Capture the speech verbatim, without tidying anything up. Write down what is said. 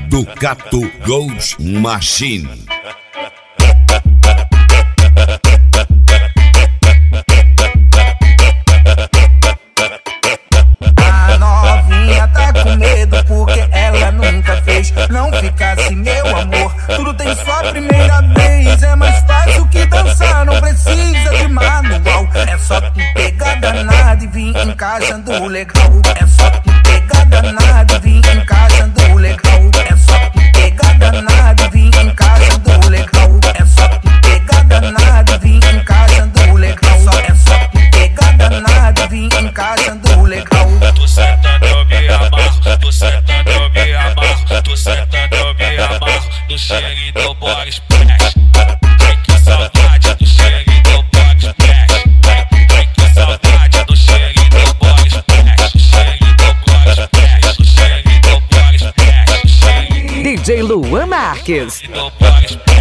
Ducato Gold Machine. A novinha tá com medo porque ela nunca fez. Não fica assim, meu amor, tudo tem sua primeira vez. É mais fácil que dançar, não precisa de manual. É só tu pegar danado e vir encaixando legal. É só tu pegar danado e vir encaixando legal. É só tu pegar danado e vir encaixando legal. É só tu pegar danado e vir encaixando legal. É só tu pegar danado e vir encaixando legal. Tu sentando eu me amarro, tu sentando eu me amarro, tu sentando eu me amarro, no cheirinho do Boris Splash. Ai que saudade do cheirinho do Boris Splash. Ai que saudade do cheirinho do Boris Splash. Cheirinho do Boris Splash, cheirinho do Boris Splash. D J Luan Marques. Do Boris Splash.